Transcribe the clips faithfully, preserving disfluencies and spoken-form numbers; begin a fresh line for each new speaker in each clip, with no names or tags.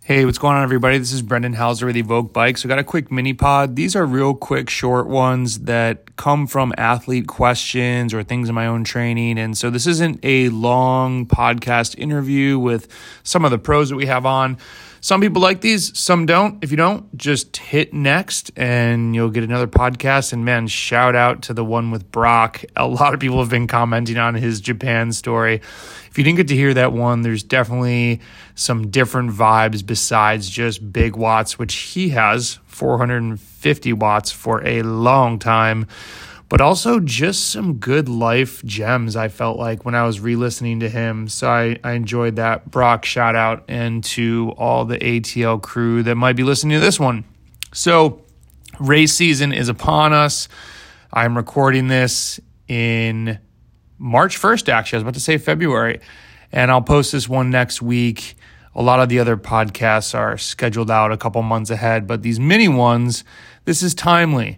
Hey, what's going on, everybody? This is Brendan Hauser with Evoke Bikes. We got a quick mini pod. These are real quick, short ones that come from athlete questions or things in my own training. And so this isn't a long podcast interview with some of the pros that we have on. Some people like these, some don't. If you don't, just hit next and you'll get another podcast. And man, shout out to the one with Brock. A lot of people have been commenting on his Japan story. If you didn't get to hear that one, there's definitely some different vibes besides just big watts, which he has four hundred fifty watts for a long time, but also just some good life gems, I felt like, when I was re-listening to him. So I, I enjoyed that. Brock, shout out, and to all the A T L crew that might be listening to this one. So race season is upon us. I'm recording this in March first, actually. I was about to say February, and I'll post this one next week. A lot of the other podcasts are scheduled out a couple months ahead, but these mini ones, this is timely.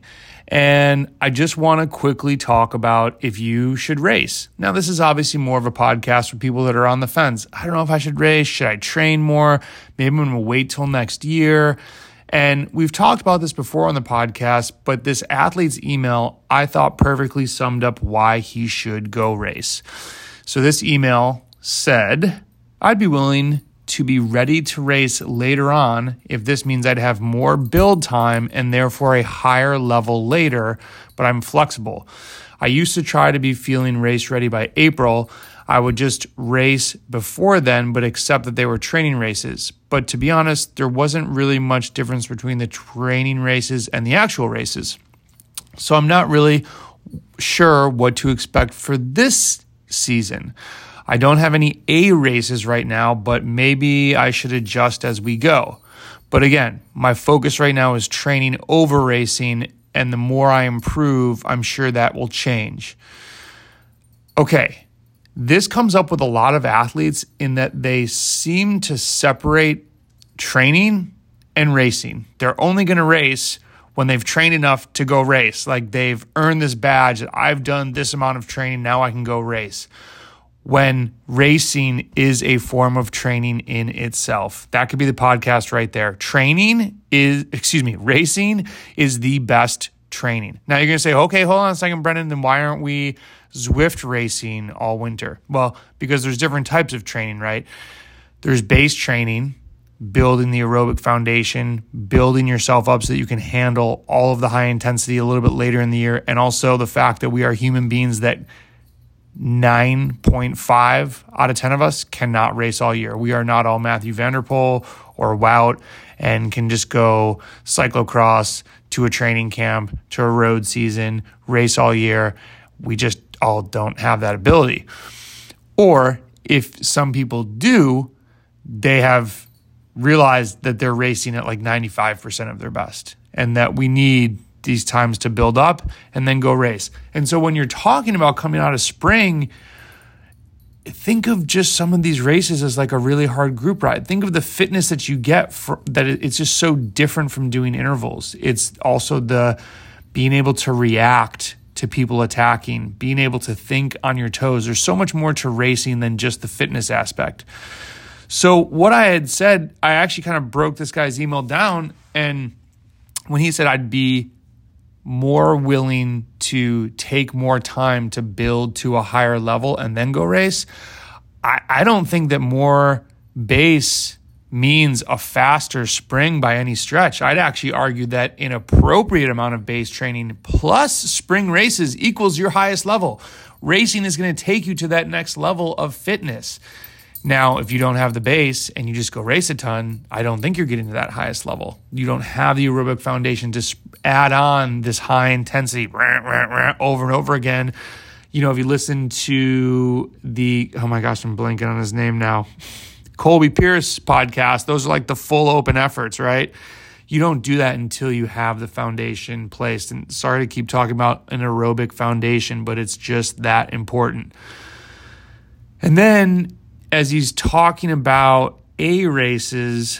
And I just want to quickly talk about if you should race. Now, this is obviously more of a podcast for people that are on the fence. I don't know if I should race. Should I train more? Maybe I'm going to wait till next year. And we've talked about this before on the podcast, but this athlete's email, I thought perfectly summed up why he should go race. So this email said, I'd be willing to be ready to race later on if this means I'd have more build time and therefore a higher level later, but I'm flexible. I used to try to be feeling race ready by April. I would just race before then, but accept that they were training races. But to be honest, there wasn't really much difference between the training races and the actual races. So I'm not really sure what to expect for this season. I don't have any A races right now, but maybe I should adjust as we go. But again, my focus right now is training over racing, and the more I improve, I'm sure that will change. Okay. This comes up with a lot of athletes in that they seem to separate training and racing. They're only going to race when they've trained enough to go race. Like they've earned this badge that I've done this amount of training, now I can go race. When racing is a form of training in itself. That could be the podcast right there. Training is, excuse me, racing is the best training. Now you're going to say, okay, hold on a second, Brendan, then why aren't we Zwift racing all winter? Well, because there's different types of training, right? There's base training, building the aerobic foundation, building yourself up so that you can handle all of the high intensity a little bit later in the year, and also the fact that we are human beings that nine point five out of ten of us cannot race all year. We are not all Matthew Van Der Poel or Wout and can just go cyclocross to a training camp, to a road season, race all year. We just all don't have that ability. Or if some people do, they have realized that they're racing at like ninety-five percent of their best and that we need these times to build up and then go race. And so when you're talking about coming out of spring, think of just some of these races as like a really hard group ride. Think of the fitness that you get for that. It's just so different from doing intervals. It's also the being able to react to people attacking, being able to think on your toes. There's so much more to racing than just the fitness aspect. So what I had said, I actually kind of broke this guy's email down. And when he said I'd be more willing to take more time to build to a higher level and then go race, I, I don't think that more base means a faster spring by any stretch. I'd actually argue that an appropriate amount of base training plus spring races equals your highest level. Racing is going to take you to that next level of fitness. Now, if you don't have the base and you just go race a ton, I don't think you're getting to that highest level. You don't have the aerobic foundation to add on this high intensity over and over again. You know, if you listen to the, oh my gosh, I'm blanking on his name now, Colby Pierce podcast, those are like the full open efforts, right? You don't do that until you have the foundation placed. And sorry to keep talking about an aerobic foundation, but it's just that important. And then as he's talking about A races,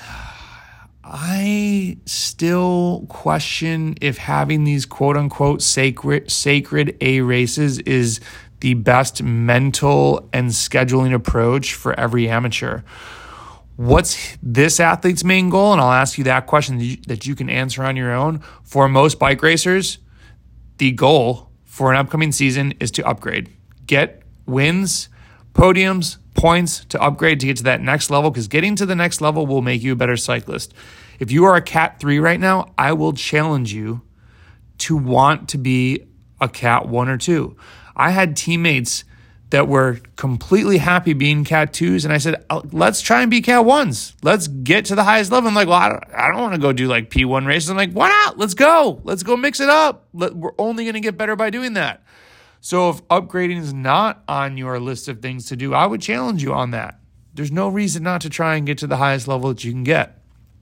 I still question if having these quote unquote sacred sacred A races is the best mental and scheduling approach for every amateur. what's this athlete's main goal? And I'll ask you that question that you, that you can answer on your own. For most bike racers, the goal for an upcoming season is to upgrade. Get wins, podiums, points to upgrade to get to that next level, because getting to the next level will make you a better cyclist. If you are a Cat three right now, I will challenge you to want to be a Cat one or two. I had teammates that were completely happy being Cat twos, and I said, let's try and be Cat ones. Let's get to the highest level. I'm like, well, I don't, I don't want to go do like P one races. I'm like, why not? Let's go. Let's go mix it up. Let, we're only going to get better by doing that. So if upgrading is not on your list of things to do, I would challenge you on that. There's no reason not to try and get to the highest level that you can get.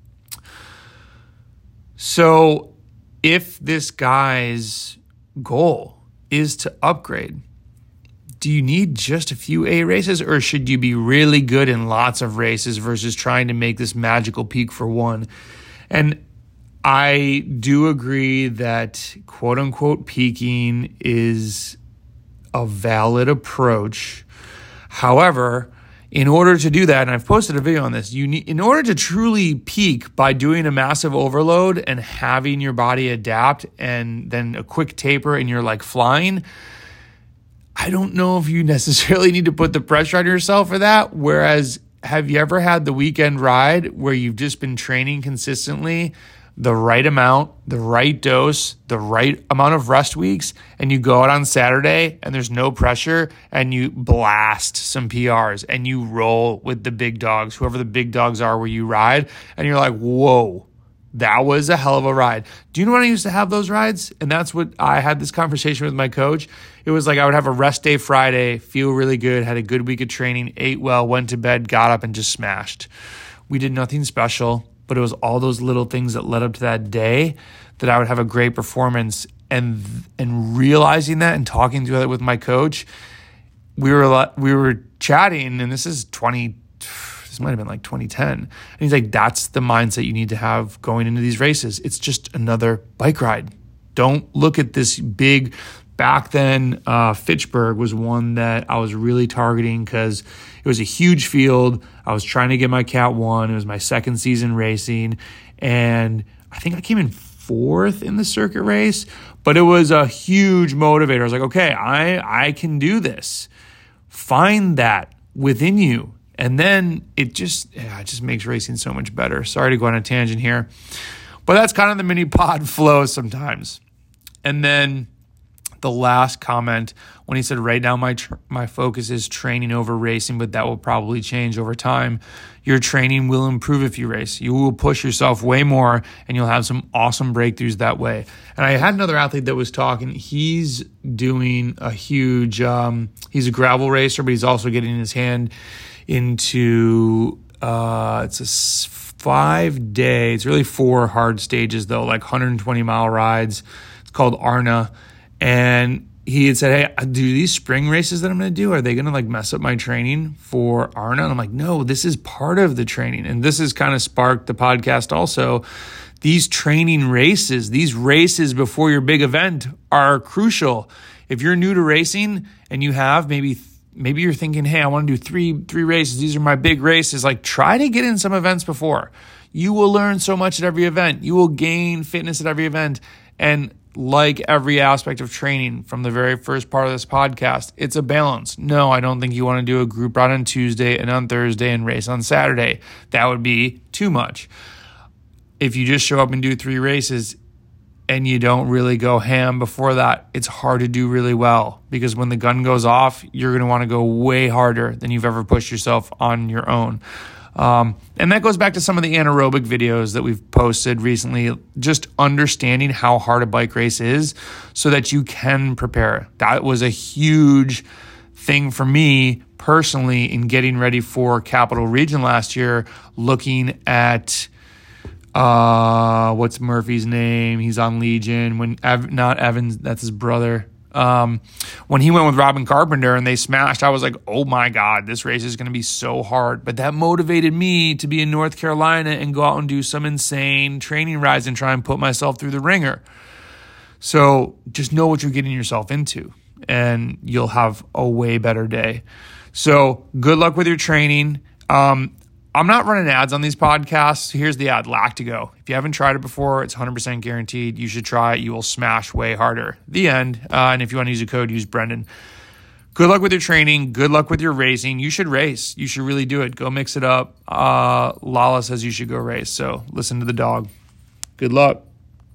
So if this guy's goal is to upgrade, do you need just a few A races, or should you be really good in lots of races versus trying to make this magical peak for one? And I do agree that quote unquote peaking is a valid approach. However, in order to do that, and I've posted a video on this, you need, in order to truly peak by doing a massive overload and having your body adapt and then a quick taper and you're like flying, I don't know if you necessarily need to put the pressure on yourself for that. Whereas, have you ever had the weekend ride where you've just been training consistently, the right amount, the right dose, the right amount of rest weeks, and you go out on Saturday and there's no pressure and you blast some P Rs and you roll with the big dogs, whoever the big dogs are where you ride, and you're like, whoa, that was a hell of a ride. Do you know when I used to have those rides? And that's what I had this conversation with my coach. It was like I would have a rest day Friday, feel really good, had a good week of training, ate well, went to bed, got up and just smashed. We did nothing special, but it was all those little things that led up to that day that I would have a great performance. And and realizing that and talking to it with my coach, we were we were chatting, and this is twenty. This might have been like twenty ten. And he's like, that's the mindset you need to have going into these races. It's just another bike ride. Don't look at this big. Back then, uh, Fitchburg was one that I was really targeting because it was a huge field. I was trying to get my Cat one. It was my second season racing. And I think I came in fourth in the circuit race, but it was a huge motivator. I was like, okay, I, I can do this. Find that within you. And then it just, yeah, it just makes racing so much better. Sorry to go on a tangent here, but that's kind of the mini pod flow sometimes. And then the last comment when he said, right now my tr- my focus is training over racing, but that will probably change over time. Your training will improve if you race. You will push yourself way more, and you'll have some awesome breakthroughs that way. And I had another athlete that was talking. He's doing a huge, um, he's a gravel racer, but he's also getting his hand into, uh, it's a five day, it's really four hard stages though, like one hundred twenty mile rides. It's called Arna. And he had said, hey, do these spring races that I'm going to do, are they going to like mess up my training for Arna? And I'm like, no, this is part of the training. And this has kind of sparked the podcast also. These training races, these races before your big event are crucial. If you're new to racing and you have maybe, maybe you're thinking, hey, I want to do three, three races. These are my big races. Like, try to get in some events before. You will learn so much at every event. You will gain fitness at every event. And like every aspect of training from the very first part of this podcast, it's a balance. No, I don't think you want to do a group ride on Tuesday and on Thursday and race on Saturday. That would be too much. If you just show up and do three races and you don't really go ham before that, it's hard to do really well, because when the gun goes off, you're going to want to go way harder than you've ever pushed yourself on your own. Um, and that goes back to some of the anaerobic videos that we've posted recently, just understanding how hard a bike race is so that you can prepare. That was a huge thing for me personally in getting ready for Capital Region last year, looking at, uh, what's Murphy's name? He's on Legion. When Ev- not Evans, that's his brother. Um, when he went with Robin Carpenter and they smashed, I was like, oh my God, this race is going to be so hard. But that motivated me to be in North Carolina and go out and do some insane training rides and try and put myself through the ringer. So just know what you're getting yourself into, and you'll have a way better day. So good luck with your training. Um, I'm not running ads on these podcasts. Here's the ad, Lactigo. If you haven't tried it before, it's one hundred percent guaranteed. You should try it. You will smash way harder. The end. Uh, and if you want to use a code, use Brendan. Good luck with your training. Good luck with your racing. You should race. You should really do it. Go mix it up. Uh, Lala says you should go race. So listen to the dog. Good luck.